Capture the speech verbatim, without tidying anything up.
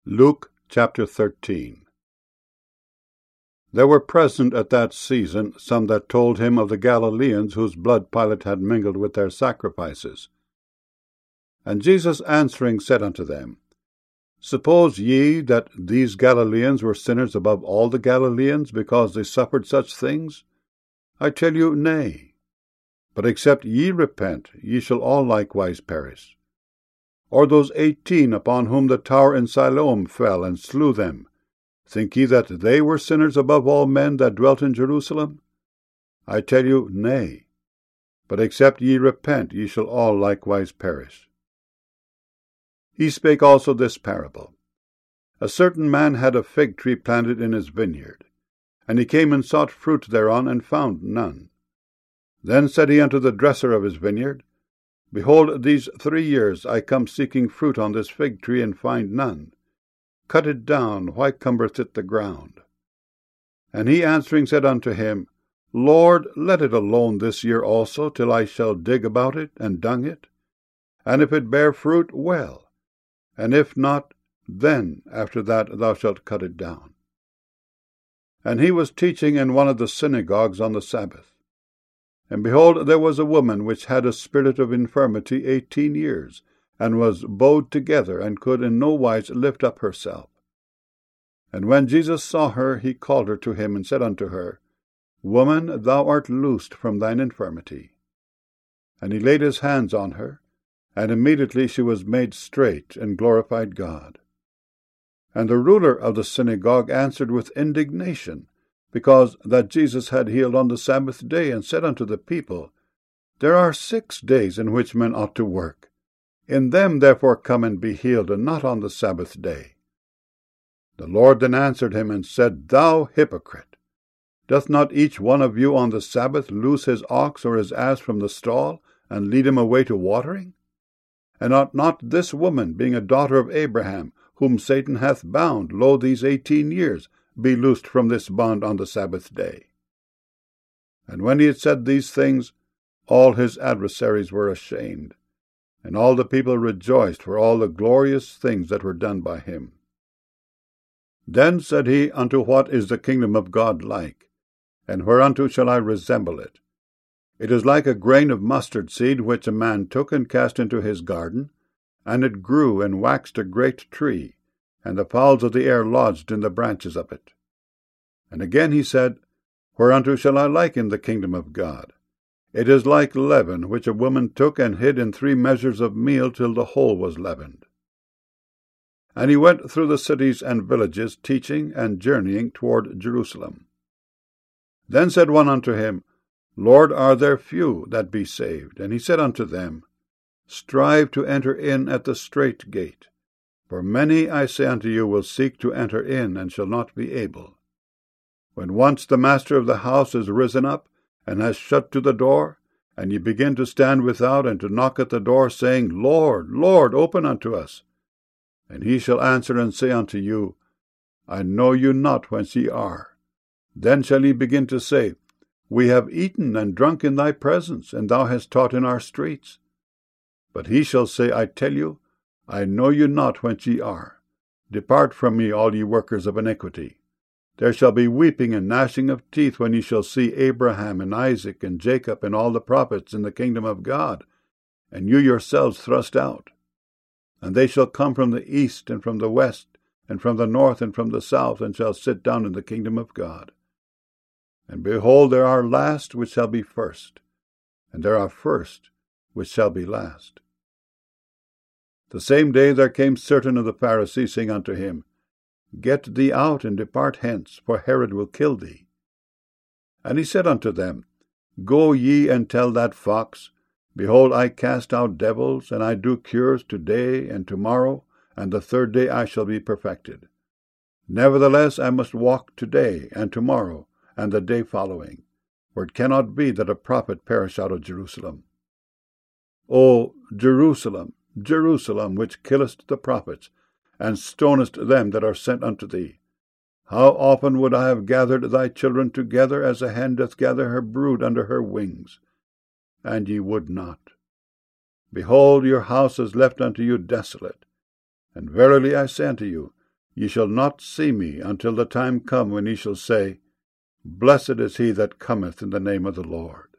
Luke chapter thirteen. There were present at that season some that told him of the Galileans whose blood Pilate had mingled with their sacrifices. And Jesus answering said unto them, Suppose ye that these Galileans were sinners above all the Galileans, because they suffered such things? I tell you, nay. But except ye repent, ye shall all likewise perish. Or those eighteen upon whom the tower in Siloam fell and slew them, think ye that they were sinners above all men that dwelt in Jerusalem? I tell you, nay. But except ye repent, ye shall all likewise perish. He spake also this parable. A certain man had a fig tree planted in his vineyard, and he came and sought fruit thereon, and found none. Then said he unto the dresser of his vineyard, Behold, these three years I come seeking fruit on this fig tree, and find none. Cut it down, why cumbereth it the ground? And he answering said unto him, Lord, let it alone this year also, till I shall dig about it, and dung it. And if it bear fruit, well. And if not, then after that thou shalt cut it down. And he was teaching in one of the synagogues on the Sabbath. And behold, there was a woman which had a spirit of infirmity eighteen years, and was bowed together, and could in no wise lift up herself. And when Jesus saw her, he called her to him, and said unto her, Woman, thou art loosed from thine infirmity. And he laid his hands on her, and immediately she was made straight, and glorified God. And the ruler of the synagogue answered with indignation, because that Jesus had healed on the Sabbath day, and said unto the people, There are six days in which men ought to work. In them therefore come and be healed, and not on the Sabbath day. The Lord then answered him, and said, Thou hypocrite! Doth not each one of you on the Sabbath loose his ox or his ass from the stall, and lead him away to watering? And ought not this woman, being a daughter of Abraham, whom Satan hath bound, lo, these eighteen years, be loosed from this bond on the Sabbath day? And when he had said these things, all his adversaries were ashamed, and all the people rejoiced for all the glorious things that were done by him. Then said he, Unto what is the kingdom of God like? And whereunto shall I resemble it? It is like a grain of mustard seed, which a man took and cast into his garden, and it grew and waxed a great tree, and the fowls of the air lodged in the branches of it. And again he said, Whereunto shall I liken the kingdom of God? It is like leaven, which a woman took and hid in three measures of meal till the whole was leavened. And he went through the cities and villages, teaching and journeying toward Jerusalem. Then said one unto him, Lord, are there few that be saved? And he said unto them, Strive to enter in at the strait gate. For many, I say unto you, will seek to enter in, and shall not be able. When once the master of the house is risen up, and has shut to the door, and ye begin to stand without, and to knock at the door, saying, Lord, Lord, open unto us. And he shall answer and say unto you, I know you not whence ye are. Then shall ye begin to say, We have eaten and drunk in thy presence, and thou hast taught in our streets. But he shall say, I tell you, I know you not whence ye are. Depart from me, all ye workers of iniquity. There shall be weeping and gnashing of teeth when ye shall see Abraham and Isaac and Jacob and all the prophets in the kingdom of God, and you yourselves thrust out. And they shall come from the east and from the west, and from the north and from the south, and shall sit down in the kingdom of God. And behold, there are last which shall be first, and there are first which shall be last. The same day there came certain of the Pharisees, saying unto him, Get thee out, and depart hence, for Herod will kill thee. And he said unto them, Go ye and tell that fox, Behold, I cast out devils, and I do cures today and tomorrow, and the third day I shall be perfected. Nevertheless I must walk today and tomorrow, and the day following, for it cannot be that a prophet perish out of Jerusalem. O Jerusalem, Jerusalem, which killest the prophets, and stonest them that are sent unto thee, how often would I have gathered thy children together, as a hen doth gather her brood under her wings, and ye would not. Behold, your house is left unto you desolate. And verily I say unto you, Ye shall not see me until the time come when ye shall say, Blessed is he that cometh in the name of the Lord.